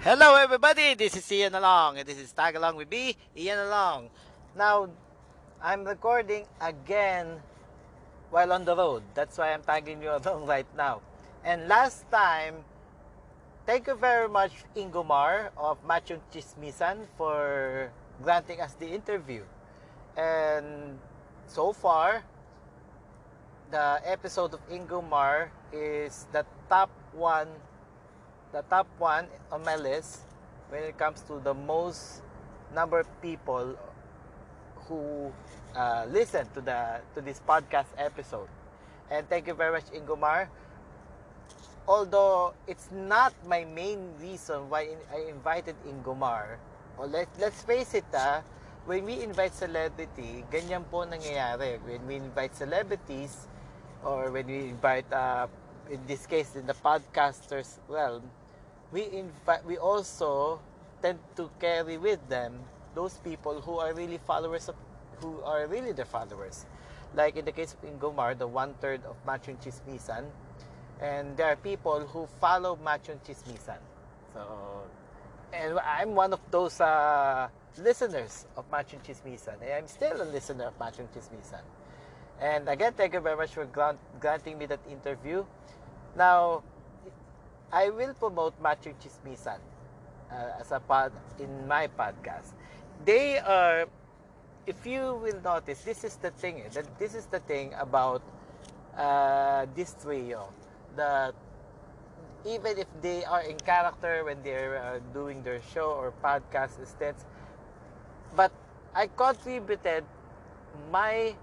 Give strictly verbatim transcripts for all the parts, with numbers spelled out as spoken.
Hello everybody, this is Ian Along and this is Tag Along with me, Ian Along. Now, I'm recording again while on the road. That's why I'm tagging you along right now. And last time, thank you very much Ingomar of Machong Chismisan for granting us the interview. And so far, the episode of Ingomar is the top one the top one on my list when it comes to the most number of people who uh, listen to the to this podcast episode. And thank you very much, Ingomar. Although it's not my main reason why I invited Ingomar. Or let, let's face it, ah, when we invite celebrity, ganyan po nangyayari. When we invite celebrities, or when we invite, uh, in this case, in the podcasters realm, we invite, we also tend to carry with them those people who are really followers of, who are really their followers. Like in the case of Ingomar, the one third of Machong Chismisan, and there are people who follow Machong Chismisan. So, and I'm one of those uh, listeners of Machong Chismisan. And I'm still a listener of Machong Chismisan. And again, thank you very much for grant, granting me that interview. Now, I will promote Machong Chismisan uh, as a pod in my podcast. They are, if you will notice, this is the thing. That this is the thing about uh, this trio. That even if they are in character when they're uh, doing their show or podcast instead, but I contributed my,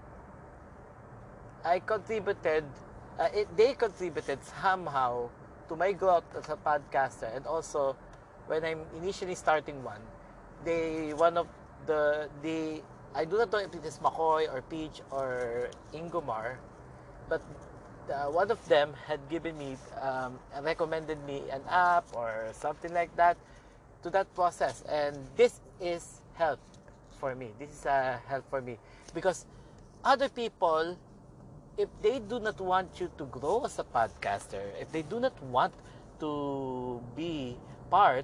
I contributed, uh, it, they contributed somehow to my growth as a podcaster. And also when I'm initially starting one, they one of the the I do not know if it is McCoy or Peach or Ingomar, but uh, one of them had given me um, recommended me an app or something like that to that process. And this is help for me. This is a help for me because other people, if they do not want you to grow as a podcaster, if they do not want to be part,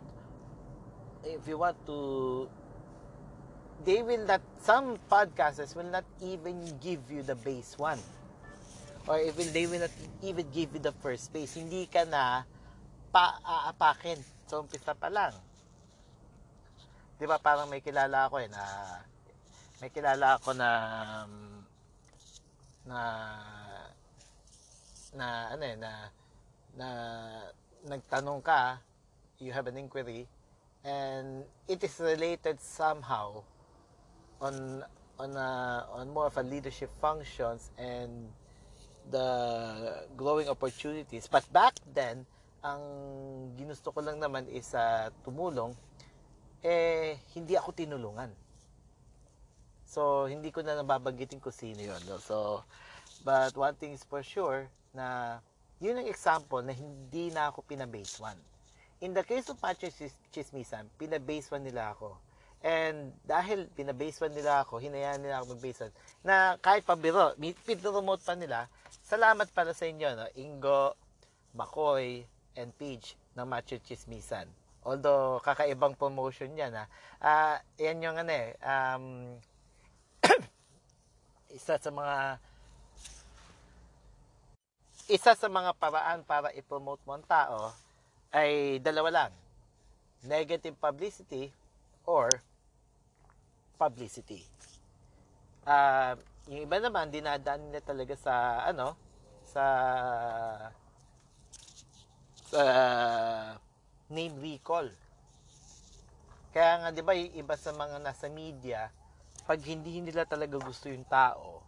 if you want to, they will not, some podcasters will not even give you the base one. Or even they will not even give you the first base. Hindi ka na pa-aapakin sa umpisa pa lang. Di ba parang may kilala ako eh na, may kilala ako na, na na ano eh, na na nagtanong ka, you have an inquiry, and it is related somehow on on a, on more of a leadership functions and the growing opportunities. But back then, ang ginusto ko lang naman is uh, tumulong, eh hindi ako tinulungan. So hindi ko na nababanggitin ko sino yun. No? So, but one thing is for sure, na yun ang example na hindi na ako pinabase one. In the case of Machong Chismisan, pinabase one nila ako. And dahil pinabase one nila ako, hinayaan nila ako mag-base one, na kahit pabiro, pinopromote pa nila, salamat pala sa inyo, no? Ingo, Makoy, and Peach ng Machong Chismisan. Although, kakaibang promotion yan, ha. Uh, yan yung ano eh, um, isa sa mga isa sa mga paraan para i-promote mo ang tao ay dalawa lang. Negative publicity or publicity. Uh, yung iba naman, dinadaan nila talaga sa, ano, sa, sa name recall. Kaya nga, di ba, yung iba sa mga nasa media, pag hindi nila talaga gusto yung tao,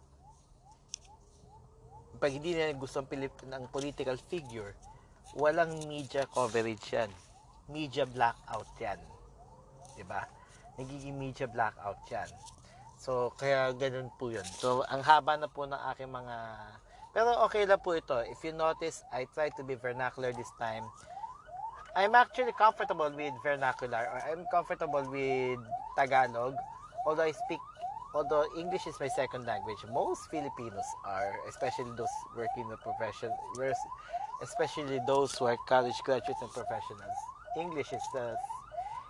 pag hindi nila gusto ang, Pilip- ng political figure, walang media coverage yan. Media blackout yan. Diba? Nagiging media blackout yan. So, kaya ganun po yun. So, ang haba na po ng aking mga... Pero okay lang po ito. If you notice, I try to be vernacular this time. I'm actually comfortable with vernacular, or I'm comfortable with Tagalog, although I speak although English is my second language. Most Filipinos are, especially those working in the profession, especially those who are college graduates and professionals. English is the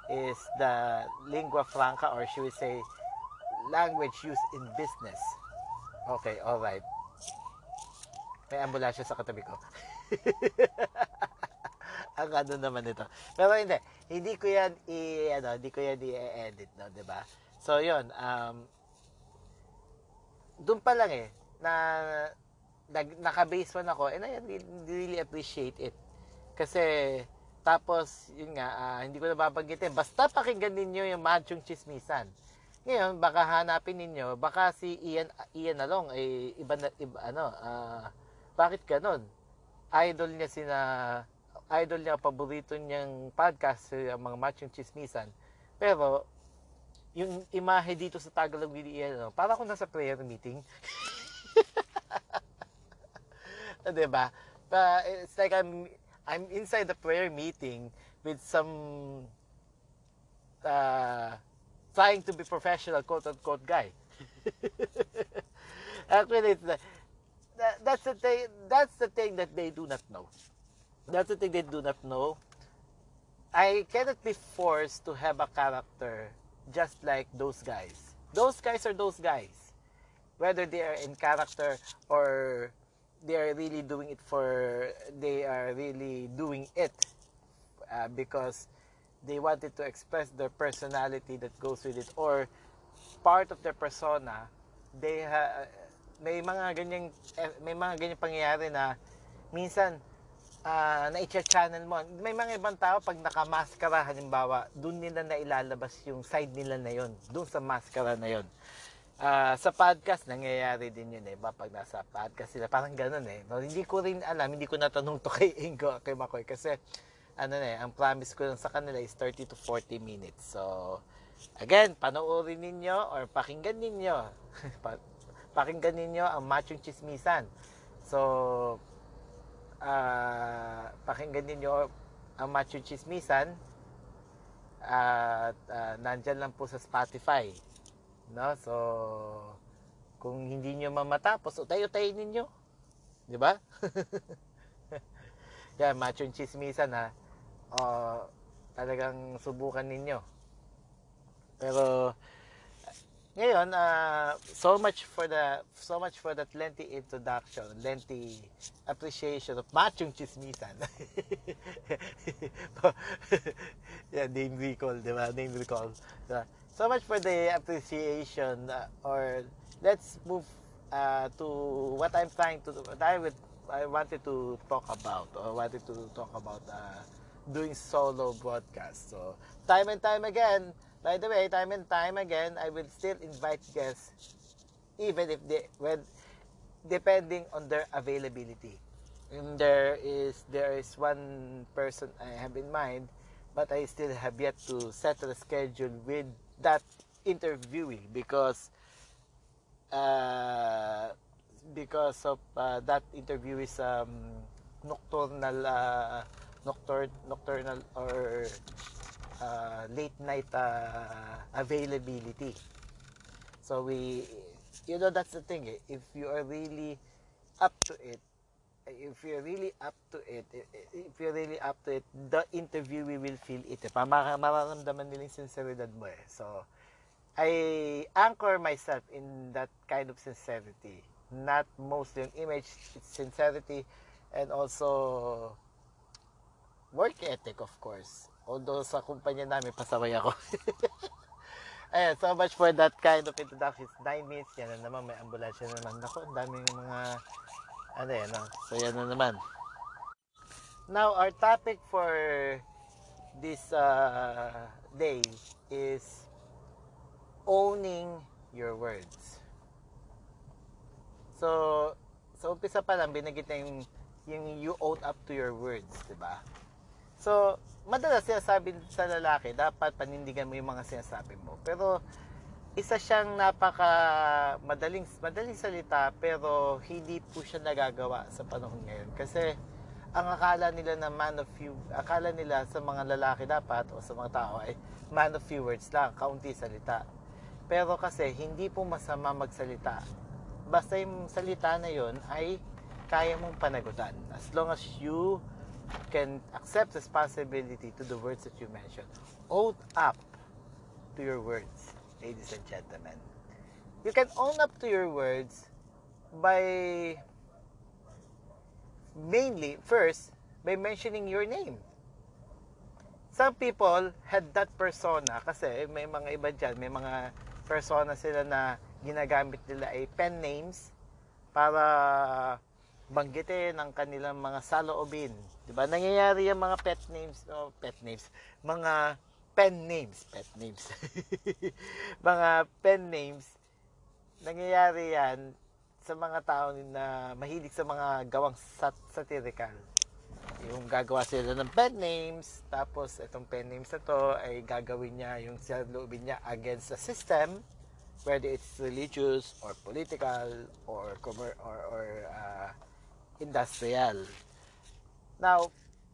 is the lingua franca, or should we say language used in business. Okay, alright. May ambulansya sa katabi ko. Ang ano naman ito. Pero hindi, hindi ko yan i ano, hindi ko yan i-edit, no, 'di ba? So 'yun, um doon pa lang eh na nag, naka-base one ako, and I really appreciate it. Kasi tapos yun nga, uh, hindi ko na babanggitin. Basta pakinggan ninyo yung Machong Chismisan. Ngayon, baka hanapin ninyo, baka si Ian Ian Along eh iba na iba, ano, uh, bakit ganun? Idol niya sina idol niya, paborito niyang podcast, yung mga Machong Chismisan. Pero yung imahe dito sa Tagalog with Ian, ano, para ako nasa prayer meeting. Diba? Uh, it's like I'm I'm inside the prayer meeting with some uh, trying to be professional, quote unquote, guy. Actually, it's the, that, that's the thing. That's the thing that they do not know. That's the thing they do not know. I cannot be forced to have a character just like those guys. Those guys are those guys. Whether they are in character or they are really doing it for, they are really doing it uh, because they wanted to express their personality that goes with it, or part of their persona. They ha, may mga ganyang may mga ganyang pangyayari na minsan uh, na-channel mo. May mga ibang tao pag nakamaskara, halimbawa, doon nila na ilalabas yung side nila na yon, doon sa maskara na yon. Uh, sa podcast, nangyayari din yun eh. Pag nasa podcast sila, parang ganun eh. No, hindi ko rin alam, hindi ko natanong to kay Ingo, kay Makoy. Kasi, ano na eh, ang promise ko lang sa kanila is thirty to forty minutes. So, again, panoorin ninyo or pakinggan ninyo. pakinggan ninyo ang Machong Chismisan. So, uh, pakinggan ninyo ang Machong Chismisan. At uh, uh, nandyan lang po sa Spotify. No? So, kung hindi nyo mamatapos, utay-utay ninyo. Di ba? Yan, Machong Chismisan ha. Uh, talagang subukan ninyo. Pero, ngayon, uh, so much for the so much for that lengthy introduction, lengthy appreciation of Machong Chismisan. Yeah, name recall, di ba? Name recall. Diba? So much for the appreciation, uh, or let's move uh, to what I'm trying to do. What I, would, I wanted to talk about, or wanted to talk about uh, doing solo broadcast. So, time and time again, by the way, time and time again, I will still invite guests, even if they, when, depending on their availability. And there is there is one person I have in mind, but I still have yet to set a schedule with that interviewee because uh, because of uh, that interview is um, nocturnal uh, nocturn nocturnal or uh, late night uh, availability. So we, you know, that's the thing eh, if you are really up to it, if you're really up to it, if you're really up to it, the interviewee will feel it. Eh. Mararamdaman nila yung sinceridad mo eh. So, I anchor myself in that kind of sincerity. Not mostly on image, it's sincerity, and also work ethic, of course. Although sa kumpanya namin, pasaway ako. Ayan, so much for that kind of introduction. It's nine minutes, yan na naman, may ambulansya na naman. Naku, ang daming mga ano yan, no? So yan na naman. Now, our topic for this uh, day is owning your words. So, sa umpisa pa lang, binagit na yung, yung you own up to your words, di ba? So, madalas sinasabi sa lalaki, dapat panindigan mo yung mga sinasabi mo. Pero, isa siyang napaka madaling madaling salita pero hindi po siya nagagawa sa panahon ngayon kasi ang akala nila na man of few akala nila sa mga lalaki dapat o sa mga tao ay man of few words lang, kaunti salita. Pero kasi hindi po masama magsalita. Basta yung salita na yon ay kaya mong panagutan as long as you can accept responsibility to the words that you mentioned. Own up to your words, ladies and gentlemen. You can own up to your words by mainly, first, by mentioning your name. Some people had that persona kasi may mga iba dyan, may mga persona sila na ginagamit nila ay pen names para banggitin ang kanilang mga saloobin. Diba? Nangyayari yung mga pet names, oh, pet names, mga pen names, pet names. Mga pen names, nangyayari yan sa mga tao na mahilig sa mga gawang sat- satirical. Yung gagawa sila ng pen names, tapos itong pen names na to ay gagawin niya yung saloobin niya against the system, whether it's religious or political or commer- or, or uh, industrial. Now,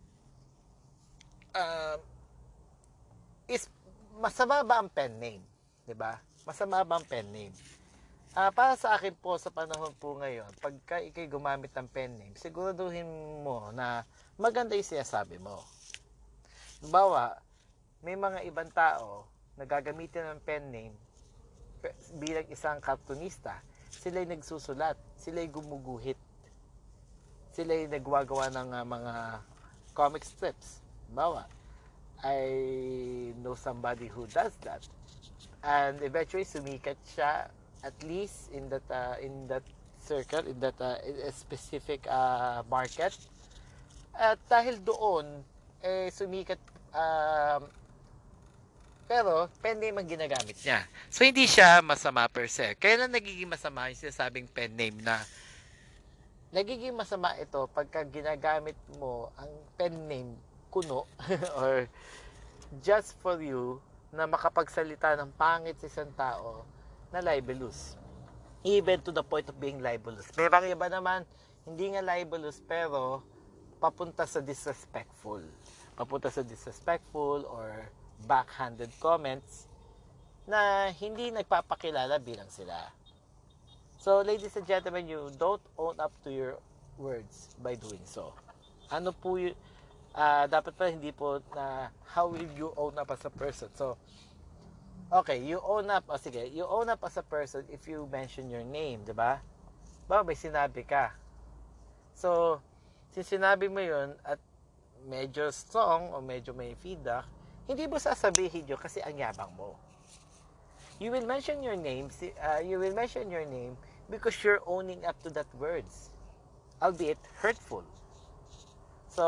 uh, is masama ba ang pen name? 'Di ba? Masama ba ang pen name? Uh, para sa akin po sa panahon po ngayon, pagka ikay gumamit ng pen name, siguraduhin mo na maganda yung sinasabi mo. Halimbawa, may mga ibang tao na gagamitin ng pen name bilang isang cartoonista, sila'y nagsusulat, sila'y gumuguhit, sila'y nagwagawa ng uh, mga comic strips. Halimbawa, I know somebody who does that. And eventually, sumikat siya at least in that uh, in that circle, in that uh, in a specific uh, market. At dahil doon, eh, sumikat, uh, pero pen name ang ginagamit niya. So, hindi siya masama per se. Kaya lang nagiging masama yung sinasabing pen name na nagiging masama ito pagka ginagamit mo ang pen name kuno or just for you na makapagsalita ng pangit sa isang tao na libelous. Even to the point of being libelous. May mga iba naman, hindi nga libelous pero papunta sa disrespectful. Papunta sa disrespectful or backhanded comments na hindi nagpapakilala bilang sila. So, ladies and gentlemen, you don't own up to your words by doing so. Ano po yung, uh, dapat pa hindi po na, how will you own up as a person? So, okay, you own up, oh, sige, you own up as a person if you mention your name, di ba? Ba, may sinabi ka. So, since sinabi mo yun at medyo strong o medyo may feedback, hindi mo sasabihin yun kasi ang yabang mo. You will mention your name, uh, you will mention your name because you're owning up to that words, albeit hurtful. So,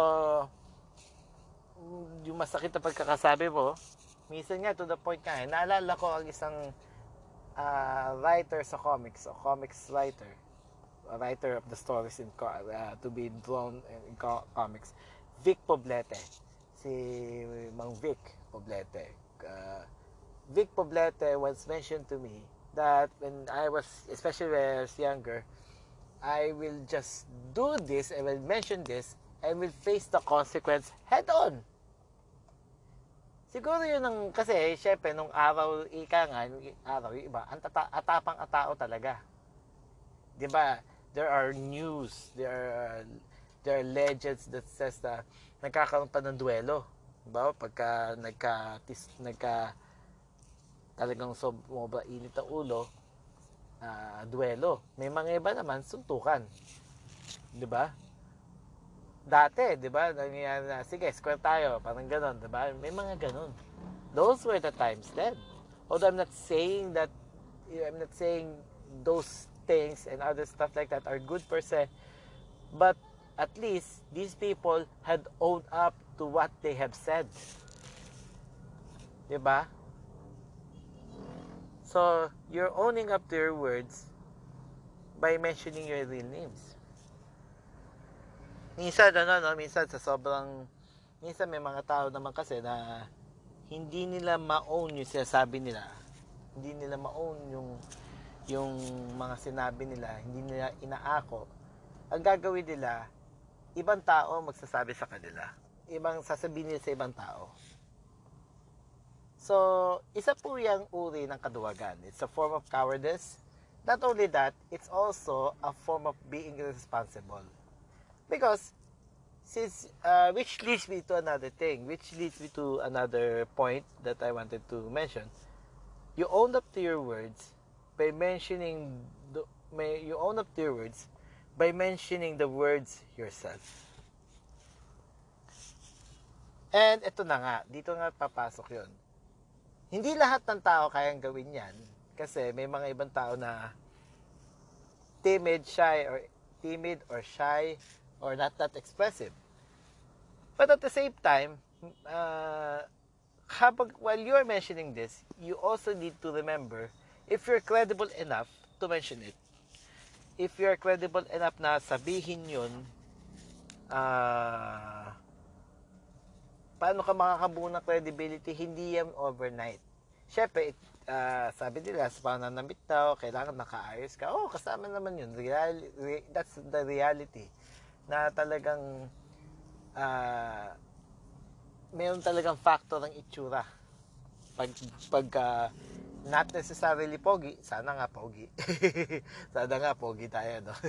yung masakit na pagkakasabi mo, minsan nga to the point nga, eh, naalala ko ang isang uh, writer sa comics, o comics writer, a writer of the stories in uh, to be drawn in comics, Vic Poblete. Si Mang Vic Poblete. Uh, Vic Poblete once mentioned to me that when I was, especially when I was younger, I will just do this, I will mention this, and will face the consequence head on. Siguro yun ang, kasi syempre nung araw, ika nga, nung araw, yung iba, ang tata, atapang atao talaga. Diba? There are news, there are, there are legends that says na nagkakaroon pa ng duelo. Diba? Pagka nagka, tis, nagka, talagang sobra init ang ulo, uh, duelo. May mga iba naman, suntukan. Diba? Dati, di ba, nangyayari na, sige, square tayo, parang ganon, di ba? May mga ganon. Those were the times then. Although I'm not saying that, I'm not saying those things and other stuff like that are good per se, but at least these people had owned up to what they have said. Di ba? So, you're owning up to your words by mentioning your real names. Minsan, ano, no, minsan sa sobrang, minsan may mga tao naman kasi na hindi nila ma-own yung sinasabi nila. Hindi nila ma-own yung, yung mga sinabi nila, hindi nila inaako. Ang gagawin nila, ibang tao magsasabi sa kanila. Ibang sasabihin nila sa ibang tao. So, isa po yung uri ng kaduwagan. It's a form of cowardice. Not only that, it's also a form of being irresponsible. Because, since uh, which leads me to another thing, which leads me to another point that I wanted to mention. You own up to your words by mentioning the, may you own up to your words by mentioning the words yourself. And ito na nga, dito nga papasok yon. Hindi lahat ng tao kayang gawin yan kasi may mga ibang tao na timid, shy, or timid or shy or not that expressive. But at the same time, uh, habang, while you're mentioning this, you also need to remember if you're credible enough to mention it. If you're credible enough na sabihin yun, uh, paano ka makakabuo ng credibility? Hindi yan overnight. Siyempre, uh, sabi nila, sa pananamit daw, kailangan nakaayos ka. Oh, kasama naman yun. Real, re, that's the reality. Na talagang, uh, mayroon talagang factor ng itsura. Pag, pag uh, not necessarily pogi, sana nga pogi. Sana nga pogi tayo, no?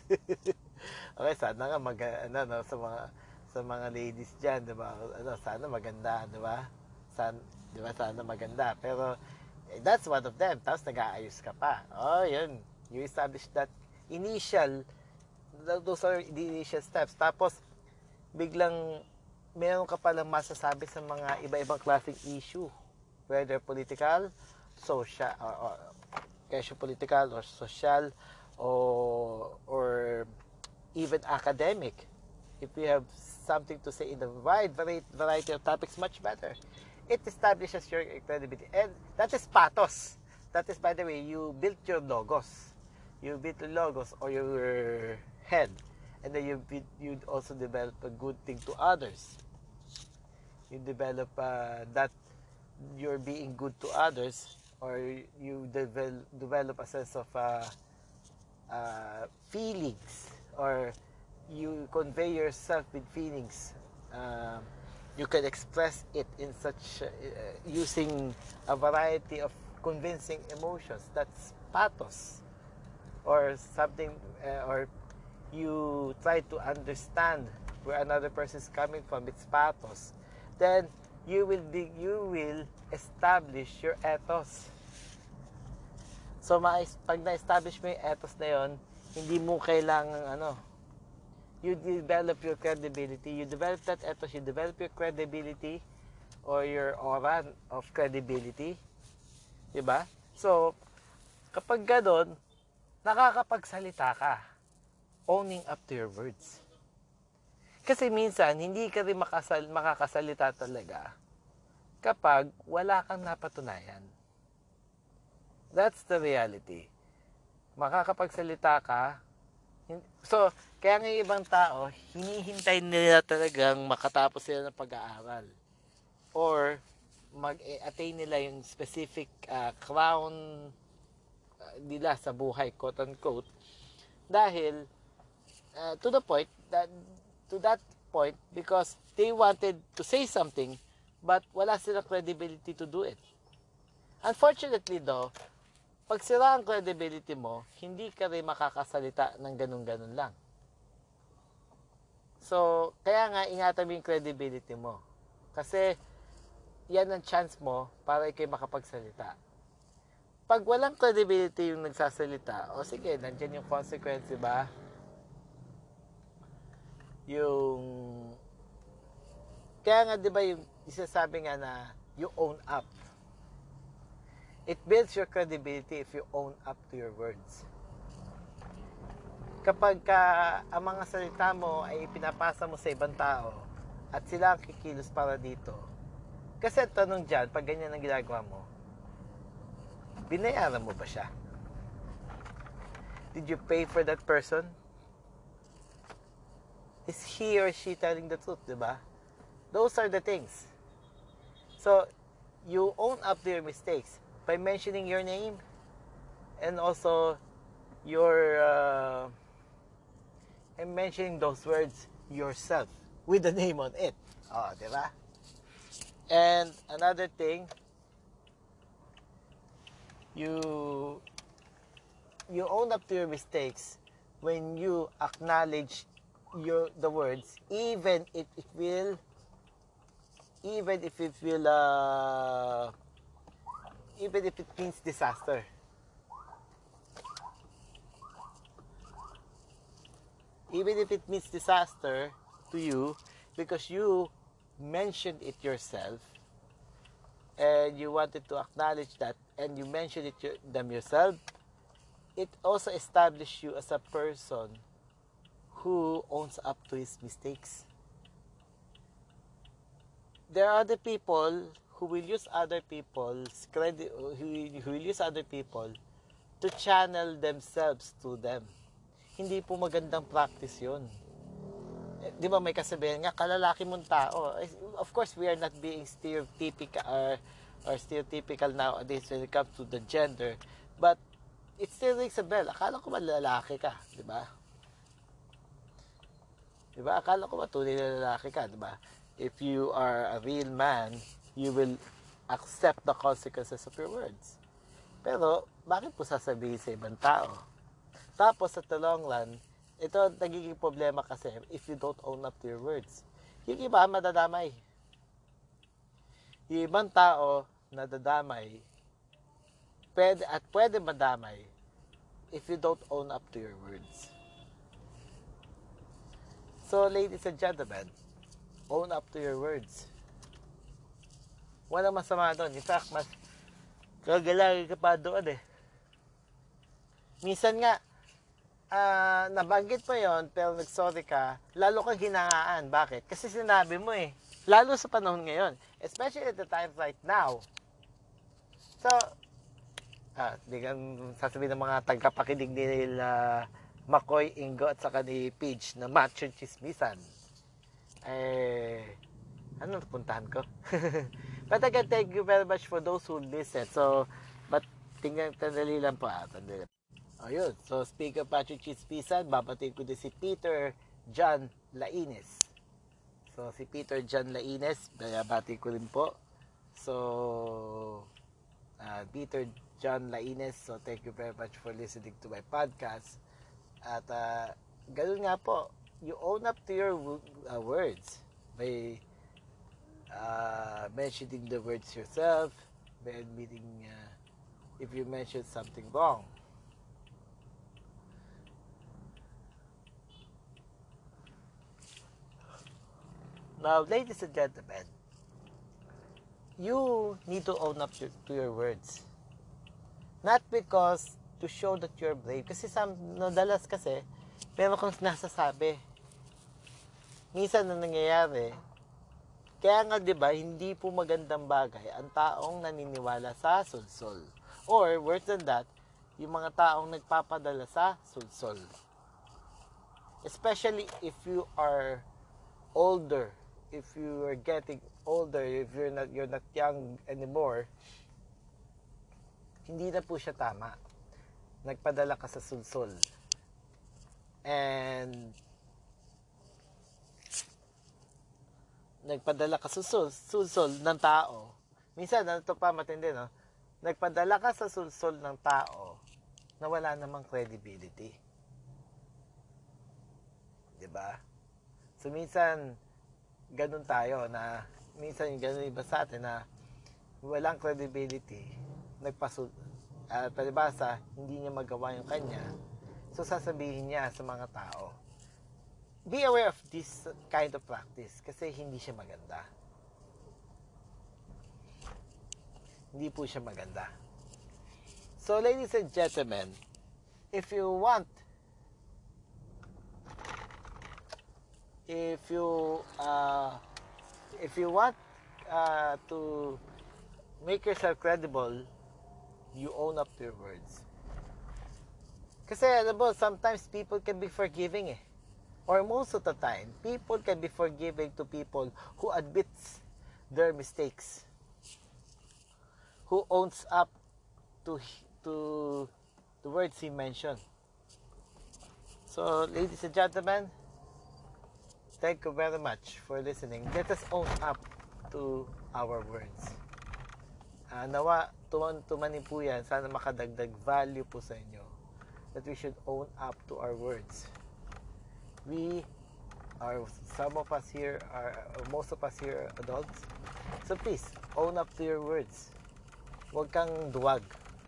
Okay, sana nga mag, ano, no, sa mga, sa mga ladies dyan, di ba? Ano, sana maganda, di ba? Sana, di ba, sana maganda. Pero, eh, that's one of them. Tapos nag-aayos ka pa. Oh, yun. You establish that initial, those are the initial steps. Tapos, biglang, meron ka palang masasabi sa mga iba-ibang klaseng issue. Whether political, social, or, or issue political, or social, or, or even academic. If you have something to say in the wide variety of topics, much better. It establishes your credibility. And that is pathos. That is, by the way, you built your logos. You built your logos or your head. And then you you also develop a good thing to others. You develop uh, that you're being good to others, or you develop, develop a sense of uh, uh, feelings, or you convey yourself with feelings. Uh, you can express it in such uh, using a variety of convincing emotions. That's pathos, or something, uh, or you try to understand where another person is coming from. It's pathos. Then you will be, you will establish your ethos. So, pag na-establish mo yung ethos na yon, hindi mo kailangan ano, you develop your credibility. You develop that ethos, you develop your credibility or your aura of credibility. Diba? So, kapag gano'n, nakakapagsalita ka. Owning up to your words. Kasi minsan, hindi ka rin makasal, makakasalita talaga kapag wala kang napatunayan. That's the reality. Makakapagsalita ka. So, kaya ng ibang tao, hinihintay nila talagang makatapos sila ng pag-aaral. Or, mag-attain nila yung specific uh, crown uh, nila sa buhay, quote-unquote. Dahil, uh, to the point, that to that point, because they wanted to say something, but wala silang credibility to do it. Unfortunately though, pag sira ang credibility mo, hindi ka rin makakasalita ng ganun-ganun lang. So, kaya nga ingatan mo yung credibility mo. Kasi, yan ang chance mo para ikay makapagsalita. Pag walang credibility yung nagsasalita, o sige, nandyan yung consequence, diba? Yung, kaya nga diba yung isasabi nga na you own up. It builds your credibility if you own up to your words. Kapag ka, ang mga salita mo ay pinapasa mo sa ibang tao at sila ang kikilos para dito, kasi tanong dyan, pag ganyan ang ginagawa mo, binayaran mo ba siya? Did you pay for that person? Is he or she telling the truth, diba? Those are the things. So, you own up to your mistakes by mentioning your name and also your uh, and mentioning those words yourself with the name on it. Oh, diba? And another thing, you you own up to your mistakes when you acknowledge your the words, even if it will, even if it will, uh, even if it means disaster. Even if it means disaster to you, because you mentioned it yourself, and you wanted to acknowledge that, and you mentioned it to them yourself, it also established you as a person who owns up to his mistakes. There are other people who will use other people's credit, who, who will use other people to channel themselves to them. Hindi po magandang practice yun. Eh, di ba may kasabihan nga, kalalaki mong tao. Of course, we are not being stereotypical or, or stereotypical nowadays when it comes to the gender. But it still rings a bell. Akala ko ba lalaki ka, di ba? Di ba? Akala ko ba tunay na lalaki ka, di ba? If you are a real man, you will accept the consequences of your words. Pero, bakit po sasabihin sa ibang tao? Tapos, sa the long run, ito nagiging problema kasi if you don't own up to your words. Yung iba, madadamay. Yung ibang tao, nadadamay, pwede, at pwede madamay if you don't own up to your words. So, ladies and gentlemen, own up to your words. Walang masama doon. In fact, mas kagalagi ka pa doon eh. Minsan nga, uh, nabanggit mo yon pero nag-sorry ka, lalo kang hinangaan. Bakit? Kasi sinabi mo eh. Lalo sa panahon ngayon. Especially at the time right now. So, ah, di ka sasabihin ng mga tagapakinig nila McCoy, Ingo at saka ni Pidge na Macho Chismisan. Eh, ano napuntahan ko? But again, thank you very much for those who listen. So, but tingnan, tandali lang po ah, tandali. Ayun, so speak of Macho Chismisan, babatiin ko din si Peter John Laines. So, si Peter John Laines, babatiin ko rin po. So, uh, Peter John Laines, so thank you very much for listening to my podcast. At uh, ganoon nga po, you own up to your uh, words by uh, mentioning the words yourself, by admitting uh, if you mentioned something wrong. Now, ladies and gentlemen, you need to own up to, to your words. Not because to show that you're brave. Kasi some, nadalas kasi, meron kang nasasabi. Minsan na nangyayari, kaya nga diba, hindi po magandang bagay ang taong naniniwala sa sulsol. Or, worse than that, yung mga taong nagpapadala sa sulsol. Especially if you are older, if you are getting older, if you're not, you're not young anymore, hindi na po siya tama. Nagpadala ka sa sulsol. And nagpadala ka sa sulsol, sulsol ng tao. Minsan, ano to pa matindi, no? Nagpadala ka sa sulsol ng tao na wala namang credibility. Diba? So, minsan, ganun tayo na, minsan, ganun iba sa atin na walang credibility, nagpasul Uh, palibasa, hindi niya magawa yung kanya. So, sasabihin niya sa mga tao, be aware of this kind of practice kasi hindi siya maganda. Hindi po siya maganda. So, ladies and gentlemen, if you want, if you, uh, if you want uh, to make yourself credible, you own up to your words. Kasi, alam mo, sometimes people can be forgiving eh. Or most of the time, people can be forgiving to people who admits their mistakes. Who owns up to to the words he mentioned. So, ladies and gentlemen, thank you very much for listening. Let us own up to our words. Uh, nawa, tuman, tumanin po yan. Sana makadagdag value po sa inyo. That we should own up to our words. We or some of us here are, or most of us here are adults. So please, own up to your words. Huwag kang duwag.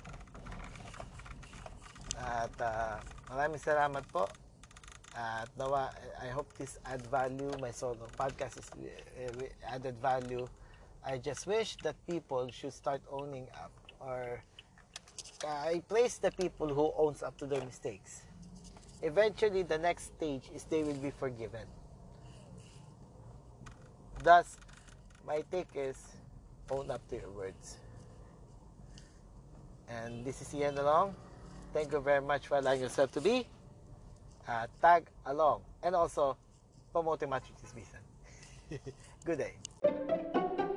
At uh, maraming salamat po. At nawa, I hope this add value. My solo podcast is uh, added value. I just wish that people should start owning up, or uh, I praise the people who owns up to their mistakes. Eventually, the next stage is they will be forgiven. Thus, my take is own up to your words. And this is Ian Along. Thank you very much for allowing yourself to be uh, tag along, and also promoting Matrix Business. Good day.